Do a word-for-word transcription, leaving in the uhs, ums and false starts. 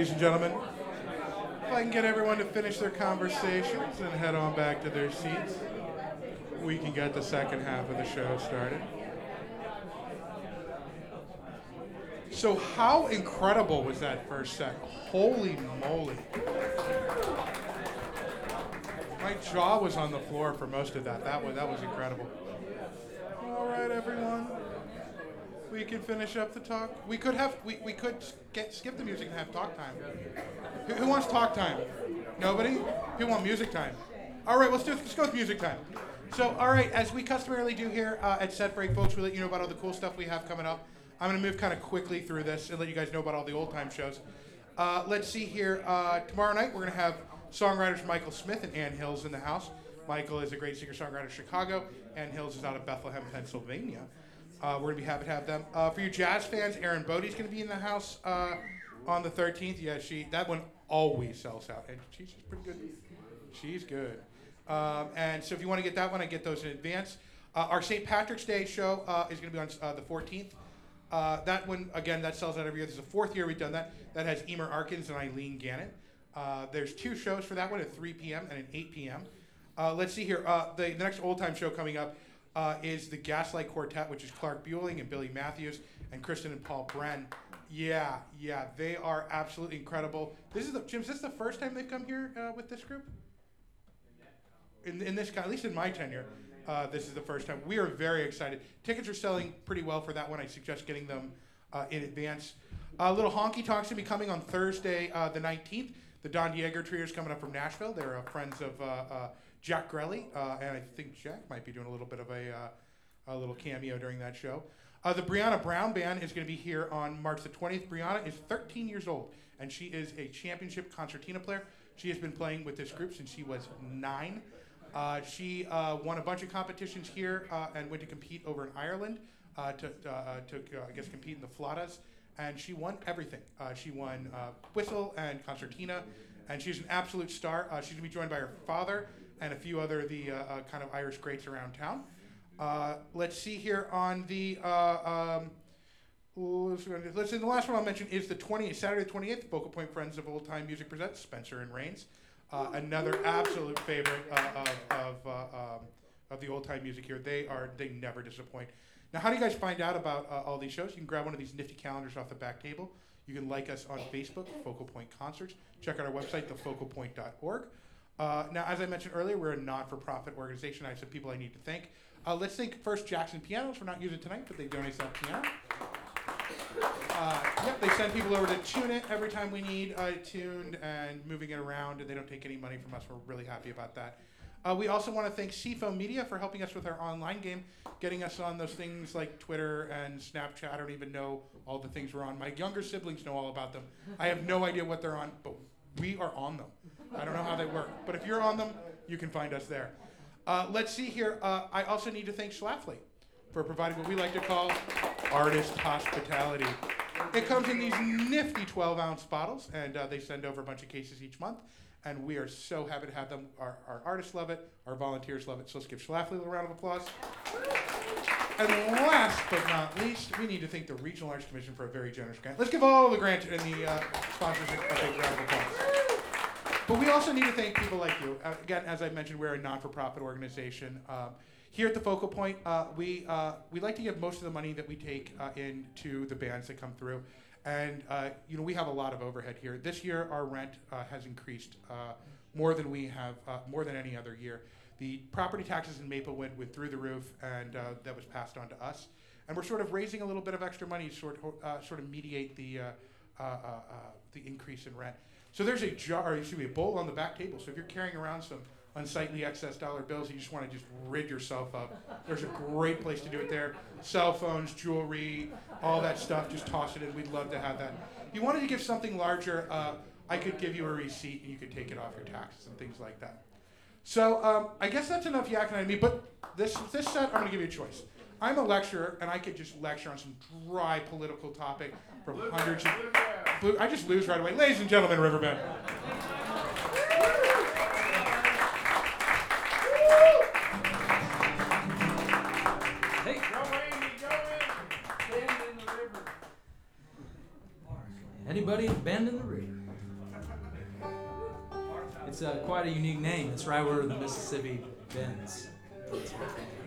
ladies and gentlemen. If I can get everyone to finish their conversations and head on back to their seats, we can get the second half of the show started. So how incredible was that first set? Holy moly. My jaw was on the floor for most of that. That was, that was incredible. All right, everyone. We can finish up the talk. We could have, we, we could get, skip the music and have talk time. Who, who wants talk time? Nobody? Who want music time? All right, let's, do, let's go with music time. So, all right, as we customarily do here uh, at Set Break, folks, we let you know about all the cool stuff we have coming up. I'm going to move kind of quickly through this and let you guys know about all the old-time shows. Uh, let's see here. Uh, tomorrow night, we're going to have songwriters Michael Smith and Ann Hills in the house. Michael is a great singer-songwriter in Chicago. Ann Hills is out of Bethlehem, Pennsylvania. Uh, we're going to be happy to have them. Uh, for you jazz fans, Erin Bodie's going to be in the house uh, on the thirteenth. Yeah, she that one always sells out, and she's pretty good. She's good. Um, and so if you want to get that one, I get those in advance. Uh, our Saint Patrick's Day show uh, is going to be on uh, the fourteenth. Uh, that one, again, that sells out every year. This is the fourth year we've done that. That has Emer Arkins and Eileen Gannett. Uh, there's two shows for that one at three p.m. and at eight p.m. Uh, let's see here. Uh, the, the next old-time show coming up uh, is the Gaslight Quartet, which is Clark Bueling and Billy Matthews and Kristen and Paul Bren. Yeah, yeah, they are absolutely incredible. This is the, Jim, is this the first time they've come here uh, with this group? In, in this, at least in my tenure, uh, this is the first time. We are very excited. Tickets are selling pretty well for that one. I suggest getting them uh, in advance. A uh, little honky tonks to be coming on Thursday, uh, the nineteenth. The Don Diego Trio is coming up from Nashville. They're uh, friends of uh, uh, Jack Grelly, uh, and I think Jack might be doing a little bit of a, uh, a little cameo during that show. Uh, the Brianna Brown Band is going to be here on March the twentieth. Brianna is thirteen years old, and she is a championship concertina player. She has been playing with this group since she was nine. Uh, she uh, won a bunch of competitions here uh, and went to compete over in Ireland uh, to, uh, to uh, I guess, compete in the Flautas. And she won everything. Uh, she won uh, whistle and concertina, and she's an absolute star. Uh, she's going to be joined by her father and a few other the uh, uh, kind of Irish greats around town. Uh, let's see here on the, uh, um, let's see, the last one I'll mention is the twentieth, Saturday the twenty-eighth, Focal Point Friends of Old Time Music presents Spencer and Rains. Uh, another absolute favorite uh, of, of, uh, um, of the old time music here. They are, they never disappoint. Now, how do you guys find out about uh, all these shows? You can grab one of these nifty calendars off the back table. You can like us on Facebook, Focal Point Concerts. Check out our website, the focal point dot org. Uh, now, as I mentioned earlier, we're a non-for-profit organization. I have some people I need to thank. Uh, let's thank first Jackson Pianos for not using it tonight, but they donate that piano. Uh, yep, they send people over to tune it every time we need uh, tuned and moving it around, and they don't take any money from us. We're really happy about that. Uh, we also want to thank Seafoam Media for helping us with our online game, getting us on those things like Twitter and Snapchat. I don't even know all the things we're on. My younger siblings know all about them. I have no idea what they're on, but we are on them. I don't know how they work, but if you're on them, you can find us there. Uh, let's see here. Uh, I also need to thank Schlafly for providing what we like to call artist hospitality. It comes in these nifty twelve ounce bottles, and uh, they send over a bunch of cases each month, and we are so happy to have them. Our, our artists love it, our volunteers love it, so let's give Schlafly a little round of applause. And last but not least, we need to thank the Regional Arts Commission for a very generous grant. Let's give all the grant and the uh, sponsors a big round of applause. But we also need to thank people like you. Uh, again, as I mentioned, we're a non-for-profit organization. Um, Here at the Focal Point, uh, we uh, we like to give most of the money that we take uh, into the bands that come through, and uh, you know we have a lot of overhead here. This year, our rent uh, has increased uh, more than we have uh, more than any other year. The property taxes in Maplewood went through the roof, and uh, that was passed on to us. And we're sort of raising a little bit of extra money to sort uh, sort of mediate the uh, uh, uh, uh, the increase in rent. So there's a jar, or excuse me, a bowl on the back table. So if you're carrying around some unsightly excess dollar bills, you just want to just rid yourself of, there's a great place to do it there. Cell phones, jewelry, all that stuff, just toss it in. We'd love to have that. If you wanted to give something larger, uh, I could give you a receipt and you could take it off your taxes and things like that. So um, I guess that's enough yakking at me, but this, this set, I'm going to give you a choice. I'm a lecturer, and I could just lecture on some dry political topic from hundreds of... Blue, I just lose right away. Ladies and gentlemen, Riverbend. Hey, go Andy, go in. Bend in the river. Anybody bend in the river? it's uh, quite a unique name. It's right where the Mississippi bends. That's what-